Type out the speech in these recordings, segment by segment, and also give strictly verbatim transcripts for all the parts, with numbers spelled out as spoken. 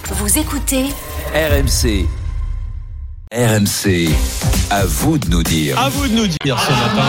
Vous écoutez R M C. R M C, à vous de nous dire. À vous de nous dire ce matin.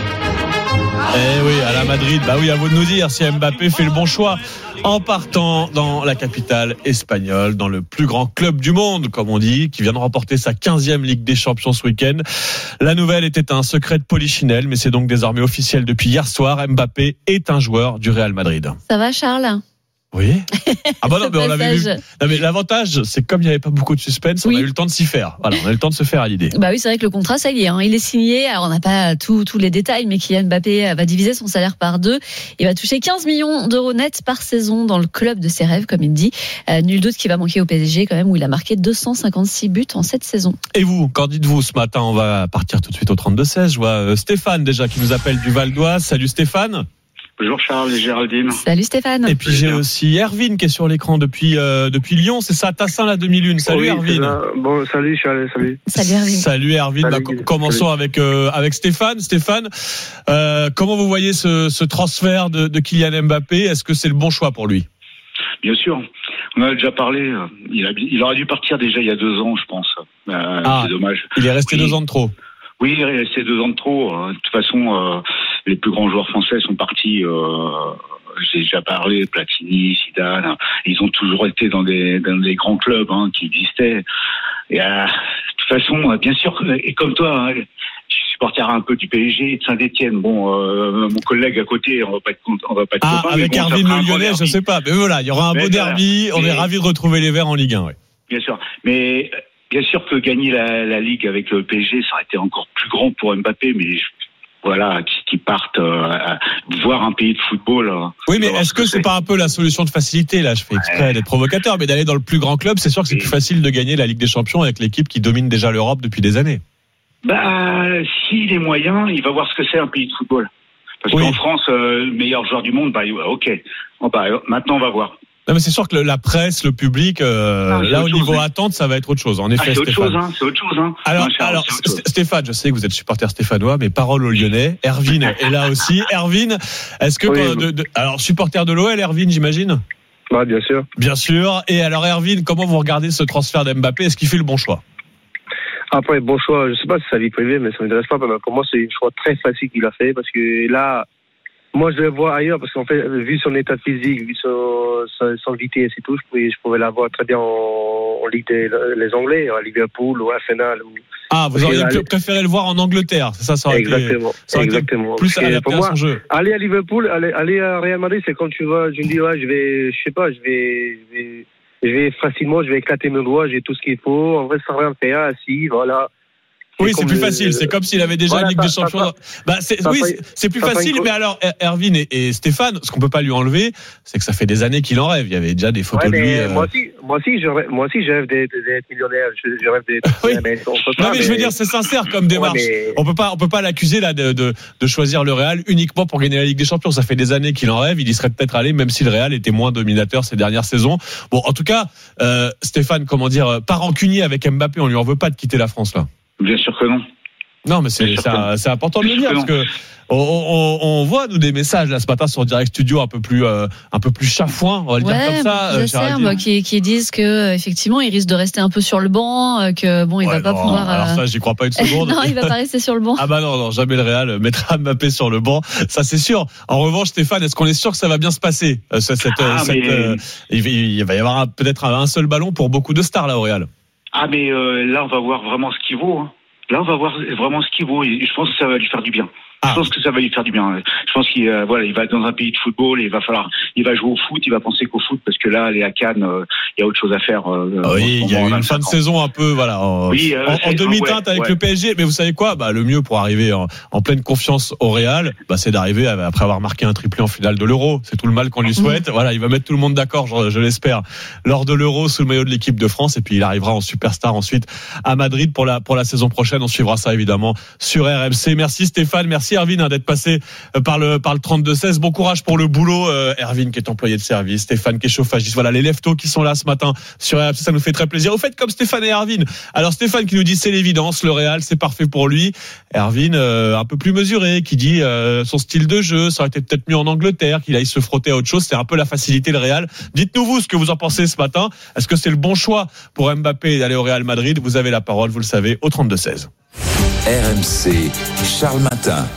Eh oui, à la Madrid, bah oui, à vous de nous dire si Mbappé fait le bon choix en partant dans la capitale espagnole, dans le plus grand club du monde, comme on dit, qui vient de remporter sa quinzième Ligue des Champions ce week-end. La nouvelle était un secret de polichinelle, mais c'est donc désormais officiel depuis hier soir. Mbappé est un joueur du Real Madrid. Ça va, Charles ? Oui. Ah bah non, mais on l'avait vu. Non mais l'avantage, c'est que comme il n'y avait pas beaucoup de suspense, oui. on a eu le temps de s'y faire. Voilà, on a eu le temps de se faire à l'idée. Bah oui, c'est vrai que le contrat, ça y est, hein, il est signé. Alors on n'a pas tous tous les détails, mais Kylian Mbappé va diviser son salaire par deux. Il va toucher quinze millions d'euros nets par saison dans le club de ses rêves, comme il dit. Euh, nul doute qu'il va manquer au P S G quand même, où il a marqué deux cent cinquante-six buts en cette saison. Et vous, qu'en dites-vous ce matin ? On va partir tout de suite au trente-deux seize. Je vois Stéphane déjà qui nous appelle du Val d'Oise. Salut Stéphane. Bonjour Charles et Géraldine. Salut Stéphane. Et puis j'ai aussi Erwin qui est sur l'écran depuis euh, depuis Lyon, c'est ça, Tassin la demi-lune. Salut oui, Erwin. Bon, salut Charles, salut. Salut Erwin. Salut Erwin. Salut, bah, commençons salut. avec euh, avec Stéphane. Stéphane, euh, comment vous voyez ce, ce transfert de, de Kylian Mbappé ? Est-ce que c'est le bon choix pour lui ? Bien sûr. On en a déjà parlé. Il, a, il aurait dû partir déjà il y a deux ans, je pense. Euh, ah, c'est dommage. Il est resté oui. deux ans de trop. Oui, il est resté deux ans de trop. De toute façon, euh, les plus grands joueurs français sont partis. Euh, j'ai déjà parlé, Platini, Zidane. Ils ont toujours été dans des, dans des grands clubs hein, qui existaient. Et euh, de toute façon, bien sûr, et comme toi, hein, je suis supporter un peu du P S G et de Saint-Etienne. Bon, euh, mon collègue à côté, on va pas être, on va pas être ah, copains. Avec bon, Erwin le Lyonnais, je sais pas. Mais voilà, il y aura un mais beau derby. Voilà. On mais, est ravis de retrouver les Verts en Ligue un. Ouais. Bien sûr, mais. Bien sûr que gagner la, la Ligue avec le P S G, ça aurait été encore plus grand pour Mbappé, mais voilà, qui, qui partent euh, voir un pays de football. Euh, oui, mais est-ce que c'est, c'est pas un peu la solution de facilité ? Là, je fais exprès ouais. d'être provocateur, mais d'aller dans le plus grand club, c'est sûr que c'est et... plus facile de gagner la Ligue des Champions avec l'équipe qui domine déjà l'Europe depuis des années. Bah, s'il est moyen, il va voir ce que c'est un pays de football. Parce oui. qu'en France, euh, le meilleur joueur du monde, bah, ok, bon, bah, maintenant on va voir. Non mais c'est sûr que le, la presse, le public, euh, ah, là au niveau chose, attente, ça va être autre chose. En effet, ah, c'est autre Stéphane. chose, hein, c'est autre chose. Hein. Alors, non, Charles, alors autre chose. Stéphane, je sais que vous êtes supporter stéphanois, mais parole aux Lyonnais. Erwin est là aussi. Erwin, est-ce que oui, quand, de, de, alors supporter de l'O L, Erwin, j'imagine. Bah bien sûr. Bien sûr. Et alors Erwin, comment vous regardez ce transfert d'Mbappé ? Est-ce qu'il fait le bon choix ? Après, bon choix, je sais pas si c'est sa vie privée, mais ça m'intéresse pas. Pour moi, c'est un choix très facile qu'il a fait parce que là. Moi, je le vois ailleurs parce qu'en fait, vu son état physique, vu son, son, son vitesse et tout, je pouvais, je pouvais l'avoir très bien en, en Ligue des les Anglais, à Liverpool ou à Arsenal. Ou... Ah, vous auriez aller... préféré le voir en Angleterre, c'est ça, ça aurait exactement, été, ça aurait exactement. Été plus adapté à son jeu. Aller à Liverpool, aller, aller à Real Madrid, c'est quand tu vas, je me dis, ouais, je vais, je sais pas, je vais, je vais, je vais facilement, je vais éclater mes doigts, j'ai tout ce qu'il faut. En vrai, ça rien faire, assis, voilà. Oui, c'est plus le... facile. C'est comme s'il avait déjà voilà, une Ligue des Champions. Bah, c'est, oui, c'est, c'est plus facile. Mais alors, Erwin et, et Stéphane, ce qu'on peut pas lui enlever, c'est que ça fait des années qu'il en rêve. Il y avait déjà des photos ouais, de lui. Euh... Moi aussi, moi aussi, je rêve, moi aussi, je rêve d'être, d'être millionnaire. Je, je rêve d'être. oui. Mais on peut pas, non, mais, mais je veux dire, c'est sincère comme démarche. Ouais, mais... On peut pas, on peut pas l'accuser là de, de, de choisir le Real uniquement pour gagner la Ligue des Champions. Ça fait des années qu'il en rêve. Il y serait peut-être allé, même si le Real était moins dominateur ces dernières saisons. Bon, en tout cas, euh, Stéphane, comment dire, pas rancunier avec Mbappé. On lui en veut pas de quitter la France là. Bien sûr que non. Non, mais c'est, c'est, c'est important de le dire parce que on, on, on voit nous des messages là ce matin sur Direct Studio un peu plus euh, un peu plus chafouin, on va le ouais, dire comme ça. Euh, Serbe, qui, qui disent que effectivement il risque de rester un peu sur le banc, que bon il ouais, va pas non, pouvoir. Alors ça, j'y crois pas une seconde. non, il va pas rester sur le banc. Ah bah non, non, jamais le Real mettra Mbappé sur le banc, ça c'est sûr. En revanche, Stéphane, est-ce qu'on est sûr que ça va bien se passer euh, cette, ah, cette, mais... euh, il, il va y avoir un, peut-être un seul ballon pour beaucoup de stars là au Real. Ah mais euh, là on va voir vraiment ce qu'il vaut. Hein. Là, on va voir vraiment ce qu'il vaut et je pense que ça va lui faire du bien. Ah. Je pense que ça va lui faire du bien. Je pense qu'il euh, voilà, il va dans un pays de football et il va falloir, il va jouer au foot, il va penser qu'au foot parce que là, aller à Cannes, euh, il y a autre chose à faire. Euh, oui, il y a eu une fin de saison un peu, voilà, en, oui, euh, en, en demi-teinte ouais, avec ouais. le P S G. Mais vous savez quoi ? Bah, le mieux pour arriver en, en pleine confiance au Real, bah, c'est d'arriver après avoir marqué un triplé en finale de l'Euro. C'est tout le mal qu'on lui souhaite. Mmh. Voilà, il va mettre tout le monde d'accord, je, je l'espère, lors de l'Euro sous le maillot de l'équipe de France. Et puis il arrivera en superstar ensuite à Madrid pour la pour la saison prochaine. On suivra ça évidemment sur R M C. Merci Stéphane, merci Erwin hein, d'être passé par le par le trente-deux seize. Bon courage pour le boulot, euh, Erwin qui est employé de service, Stéphane qui est chauffagiste. Voilà les leftos qui sont là. ce matin sur R M C, ça nous fait très plaisir. Au fait, comme Stéphane et Erwin. Alors Stéphane qui nous dit c'est l'évidence, le Real c'est parfait pour lui. Erwin euh, un peu plus mesuré, qui dit euh, son style de jeu, ça aurait été peut-être mieux en Angleterre, qu'il aille se frotter à autre chose. C'est un peu la facilité le Real. Dites-nous vous ce que vous en pensez ce matin. Est-ce que c'est le bon choix pour Mbappé d'aller au Real Madrid? Vous avez la parole, vous le savez, au trente-deux seize. R M C, Charles Matin.